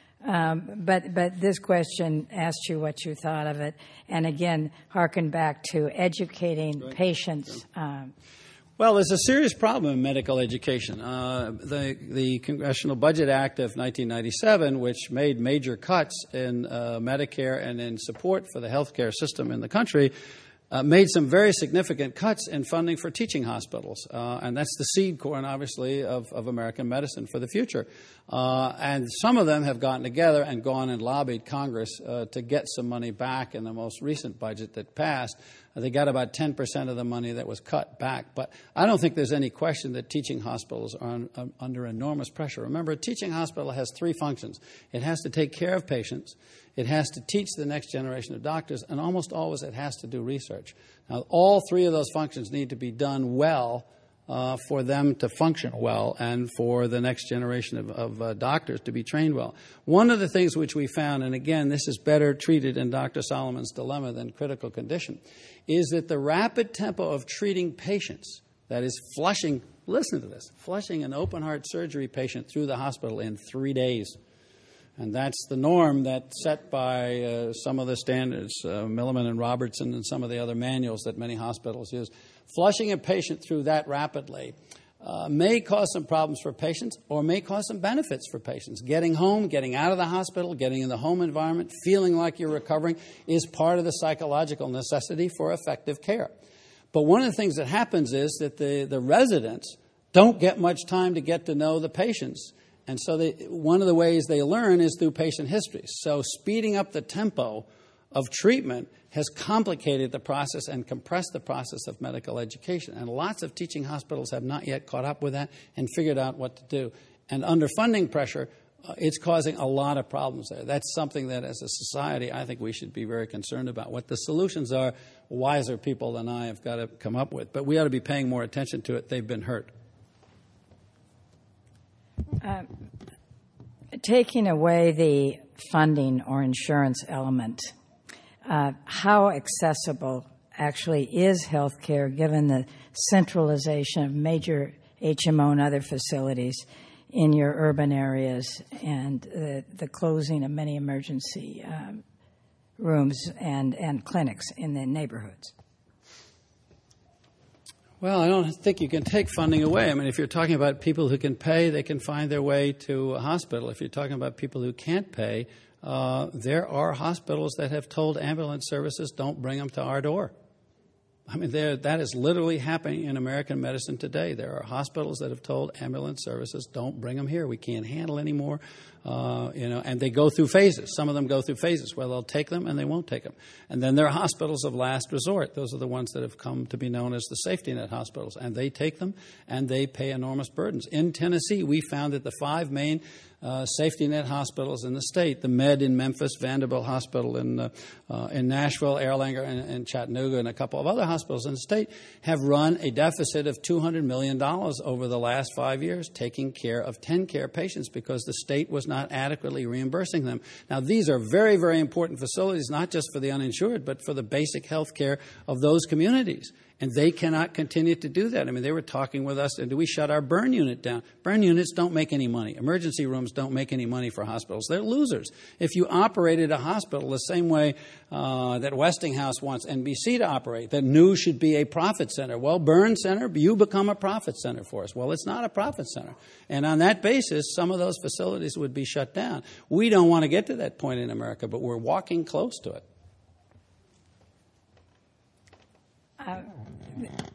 Um, but but this question asked you what you thought of it, and again, harken back to educating right. patients. Um, well, there's a serious problem in medical education. Uh, the the Congressional Budget Act of nineteen ninety-seven, which made major cuts in uh, Medicare and in support for the healthcare system in the country, Uh, made some very significant cuts in funding for teaching hospitals. Uh, and that's the seed corn, obviously, of, of American medicine for the future. Uh, and some of them have gotten together and gone and lobbied Congress uh, to get some money back in the most recent budget that passed. Uh, they got about ten percent of the money that was cut back. But I don't think there's any question that teaching hospitals are un, um, under enormous pressure. Remember, a teaching hospital has three functions. It has to take care of patients. It has to teach the next generation of doctors, and almost always it has to do research. Now, all three of those functions need to be done well uh, for them to function well and for the next generation of, of uh, doctors to be trained well. One of the things which we found, and again, this is better treated in Doctor Solomon's dilemma than critical condition, is that the rapid tempo of treating patients, that is flushing, listen to this, flushing an open-heart surgery patient through the hospital in three days. And that's the norm that's set by uh, some of the standards, uh, Milliman and Robertson and some of the other manuals that many hospitals use. Flushing a patient through that rapidly uh, may cause some problems for patients or may cause some benefits for patients. Getting home, getting out of the hospital, getting in the home environment, feeling like you're recovering is part of the psychological necessity for effective care. But one of the things that happens is that the, the residents don't get much time to get to know the patients. And so they, one of the ways they learn is through patient histories. So speeding up the tempo of treatment has complicated the process and compressed the process of medical education. And lots of teaching hospitals have not yet caught up with that and figured out what to do. And under funding pressure, uh, it's causing a lot of problems there. That's something that as a society I think we should be very concerned about. What the solutions are, wiser people than I have got to come up with. But we ought to be paying more attention to it. They've been hurt. Uh, taking away the funding or insurance element, uh, how accessible actually is health care given the centralization of major H M O and other facilities in your urban areas and the, the closing of many emergency um, rooms and, and clinics in the neighborhoods? Well, I don't think you can take funding away. I mean, if you're talking about people who can pay, they can find their way to a hospital. If you're talking about people who can't pay, uh, there are hospitals that have told ambulance services, don't bring them to our door. I mean, there, that is literally happening in American medicine today. There are hospitals that have told ambulance services, don't bring them here. We can't handle anymore. Uh, you know, and they go through phases. Some of them go through phases where they'll take them and they won't take them. And then there are hospitals of last resort. Those are the ones that have come to be known as the safety net hospitals. And they take them and they pay enormous burdens. In Tennessee, we found that the five main uh, safety net hospitals in the state, the Med in Memphis, Vanderbilt Hospital in uh, uh, in Nashville, Erlanger in, in Chattanooga, and a couple of other hospitals in the state, have run a deficit of two hundred million dollars over the last five years, taking care of TennCare patients because the state was not adequately reimbursing them. Now, these are very, very important facilities, not just for the uninsured, but for the basic health care of those communities. And they cannot continue to do that. I mean, they were talking with us, and do we shut our burn unit down? Burn units don't make any money. Emergency rooms don't make any money for hospitals. They're losers. If you operated a hospital the same way uh, that Westinghouse wants N B C to operate, that News should be a profit center. Well, burn center, you become a profit center for us. Well, it's not a profit center. And on that basis, some of those facilities would be shut down. We don't want to get to that point in America, but we're walking close to it. Uh,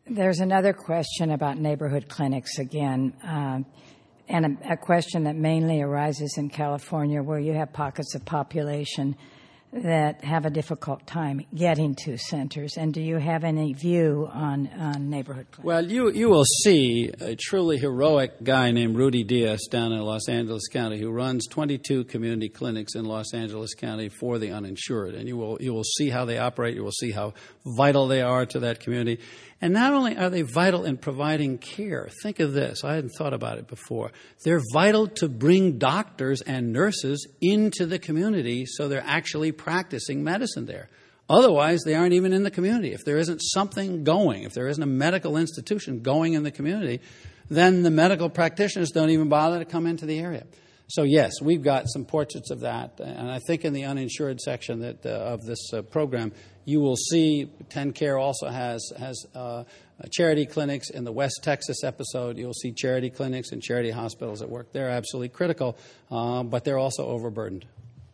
There's another question about neighborhood clinics again, uh, and a, a question that mainly arises in California, where you have pockets of population that have a difficult time getting to centers. And do you have any view on, on neighborhood clinics? Well, you, you will see a truly heroic guy named Rudy Diaz down in Los Angeles County who runs twenty-two community clinics in Los Angeles County for the uninsured. And you will, you will see how they operate. You will see how vital they are to that community. And not only are they vital in providing care, think of this. I hadn't thought about it before. They're vital to bring doctors and nurses into the community so they're actually practicing medicine there. Otherwise, they aren't even in the community. If there isn't something going, if there isn't a medical institution going in the community, then the medical practitioners don't even bother to come into the area. So, yes, we've got some portraits of that. And I think in the uninsured section that, uh, of this uh, program, you will see TennCare also has, has uh, charity clinics. In the West Texas episode, you'll see charity clinics and charity hospitals at work. They're absolutely critical, uh, but they're also overburdened.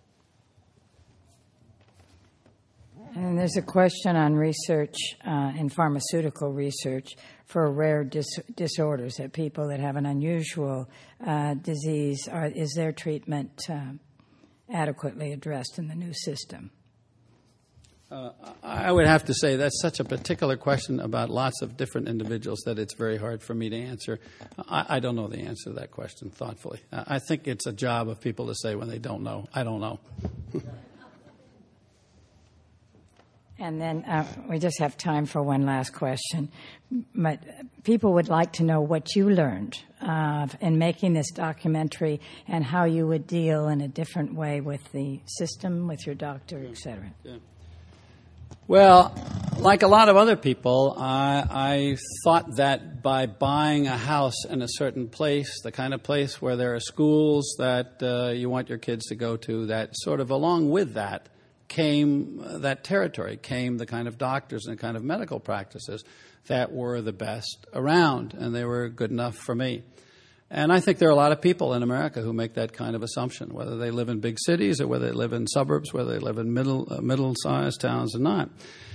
And there's a question on research uh, in pharmaceutical research for rare dis- disorders, that people that have an unusual uh, disease, are, is their treatment uh, adequately addressed in the new system? Uh, I would have to say that's such a particular question about lots of different individuals that it's very hard for me to answer. I, I don't know the answer to that question thoughtfully. I think it's a job of people to say when they don't know, I don't know. And then uh, we just have time for one last question. But people would like to know what you learned uh, in making this documentary and how you would deal in a different way with the system, with your doctor, et cetera. Yeah. Well, like a lot of other people, I, I thought that by buying a house in a certain place, the kind of place where there are schools that uh, you want your kids to go to, that sort of along with that came uh, that territory, came the kind of doctors and the kind of medical practices that were the best around, and they were good enough for me. And I think there are a lot of people in America who make that kind of assumption, whether they live in big cities or whether they live in suburbs, whether they live in middle, uh, middle-sized towns or not.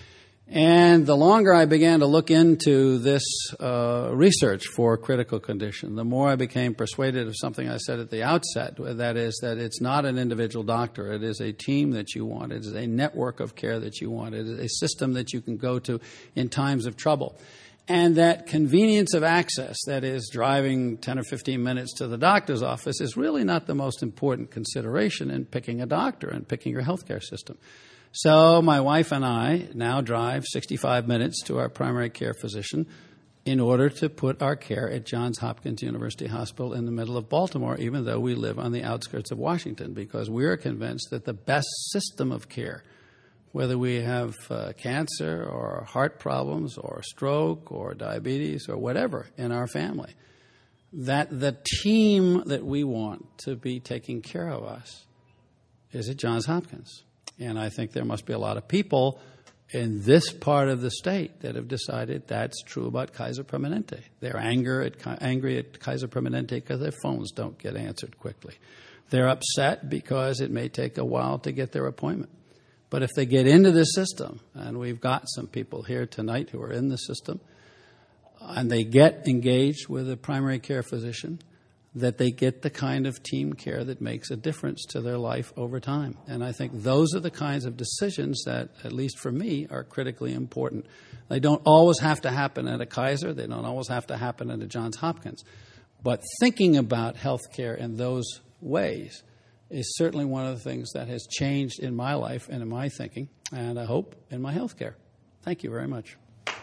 And the longer I began to look into this uh, research for critical condition, the more I became persuaded of something I said at the outset, that is that it's not an individual doctor. It is a team that you want. It is a network of care that you want. It is a system that you can go to in times of trouble. And that convenience of access, that is driving ten or fifteen minutes to the doctor's office, is really not the most important consideration in picking a doctor and picking your healthcare system. So my wife and I now drive sixty-five minutes to our primary care physician in order to put our care at Johns Hopkins University Hospital in the middle of Baltimore, even though we live on the outskirts of Washington, because we're convinced that the best system of care, whether we have uh, cancer or heart problems or stroke or diabetes or whatever in our family, that the team that we want to be taking care of us is at Johns Hopkins. And I think there must be a lot of people in this part of the state that have decided that's true about Kaiser Permanente. They're anger at, angry at Kaiser Permanente because their phones don't get answered quickly. They're upset because it may take a while to get their appointment. But if they get into the system, and we've got some people here tonight who are in the system, and they get engaged with a primary care physician, that they get the kind of team care that makes a difference to their life over time. And I think those are the kinds of decisions that, at least for me, are critically important. They don't always have to happen at a Kaiser. They don't always have to happen at a Johns Hopkins. But thinking about health care in those ways is certainly one of the things that has changed in my life and in my thinking, and I hope in my health care. Thank you very much.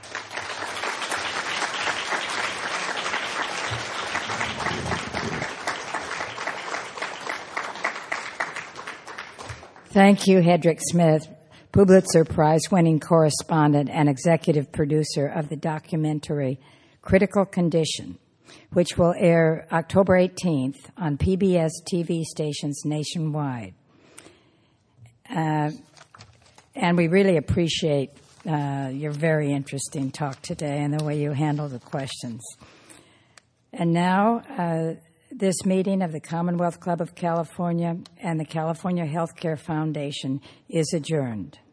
Thank you, Hedrick Smith, Pulitzer Prize-winning correspondent and executive producer of the documentary Critical Condition, which will air October eighteenth on P B S T V stations nationwide. Uh, and we really appreciate uh, your very interesting talk today and the way you handle the questions. And now, uh, this meeting of the Commonwealth Club of California and the California Healthcare Foundation is adjourned.